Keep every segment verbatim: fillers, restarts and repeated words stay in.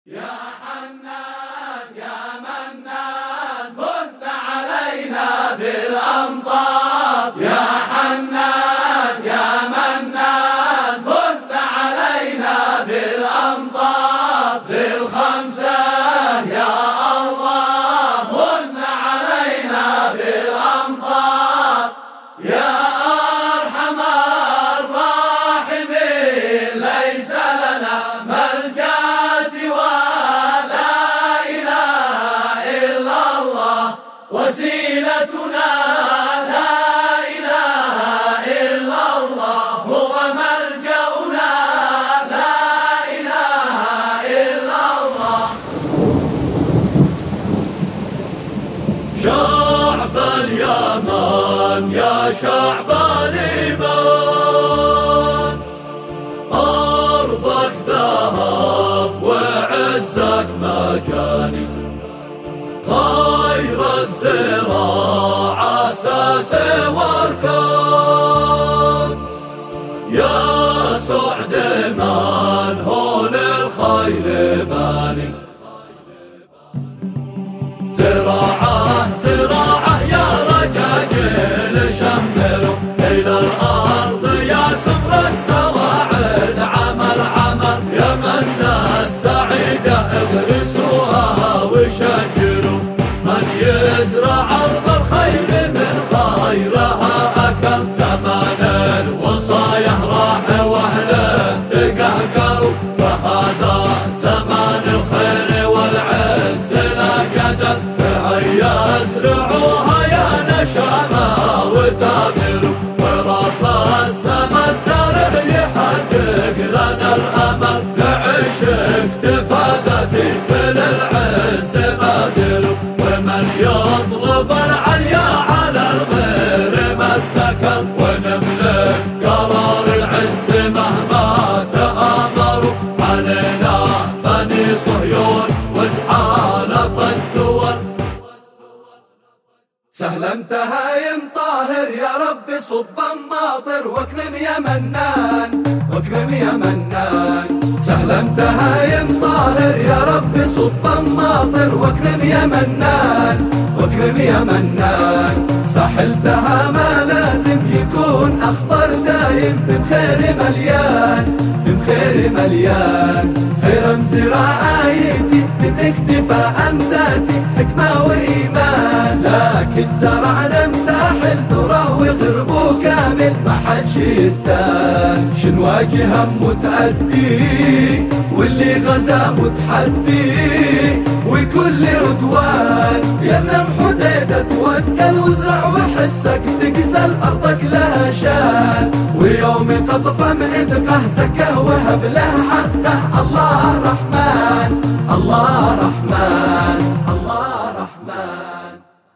يا حنان يا منان من علينا بالأمطار. يا حنان يا منان من علينا بالأمطار. بالخمسة يا الله من علينا بالأمطار. يا أرحم الراحمين ليس لنا ملجأ وسيلتنا لا إله إلا الله. هو ملجأنا لا إله إلا الله. شعب اليمن يا شعب الإيمان، أرضك ذهب وعزك مجاني. خير الزراعة أساس واركان، يا سعد من هون الخير باني. زراعة زراعة يا رجاجيل شمروا إلى الأرض يا سمر السواعد. عمل عمل يا من السعيدة اغرسوها وشجروا. من يزرع أرض الخير من خيرها أكل. زمان الوصايا راح وأهله تقهقروا، وهذا زمان الخير والعز لا جدل. فهيا ازرعوها يا نشامة وثابروا، ورب السما الزارع يحقق لنا الأمل. نعيش اكتفادتي في العز بادروا، ومن يطلب العليا على الغير ما اتكل. ونملك قرار العز مهما تآمروا. علينا بني صهيون وتحالف الدول. سهلا تهايم طاهر يا رب صب ماطر، واكرم يا منان واكرم يا منان. سهلا تهايم طاهر يا رب صب ماطر، واكرم يا منان واكرم يا منان. ساحلتها ما لازم يكون أخضر دايم، بخير مليان بخير مليان. خير زراعيتي باكتفاء أمداتي حكمة وإيمان. لكن زرعنا مساحل ذرة وغربه كامل ما حد شتان. شنواجه متأدي واللي غزا متحدي، وكل عدوان يا ابن الحديدة توكل. وازرع وحسك تكسل أرضك لها شان، ويوم قطف معدقه زكه وهب له حقه. الله رحمن الله رحمن الله رحمن.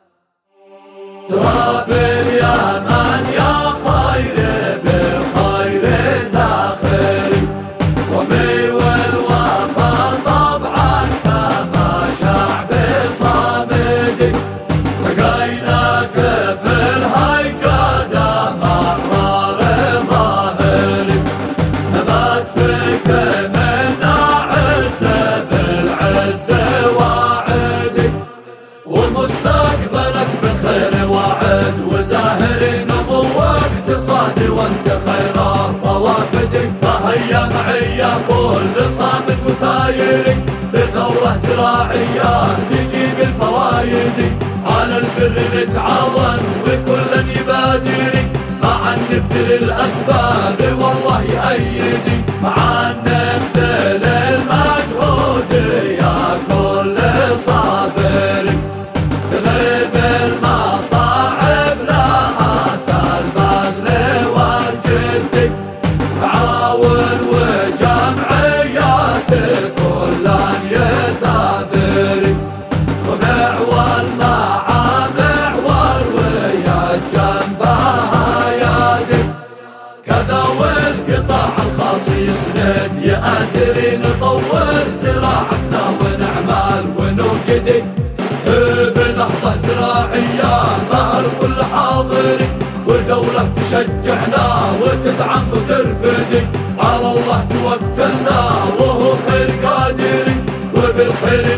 تراب اليمن يا خير بالخير زاخري، وفي والوفا طبعا كما شعب صامدي. سقيناك في الهيجادة محرار ظاهري، نبات فيك منا عز بالعز واعدي. ومستقبلك بالخير وعد، وزاهري نمو واقتصادي وانت خير الروافدي. فهيا معي يا كل صامد وثايري، بثورة زراعية تجيب الفوايد. على البر نتعاون وكلا يبادري، معا نبذل الأسباب والله يأيدي. معا نبذل المجهود يا كل صابري، تغيب المصاعب لها البذل والجد. تعاون وجمعيات كلا يثابري، ومعول مع معول ويا جنبها يدي. كذا والقطاع الخاص يسند يأزري، نطور زراعتنا ونعمل ونوجدي. بنهضة زراعية مع الكل حاضري، ودولة تشجعنا وتدعم وترفدي. على الله توكلنا وهو خير قادري،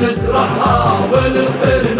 نزرعها والخير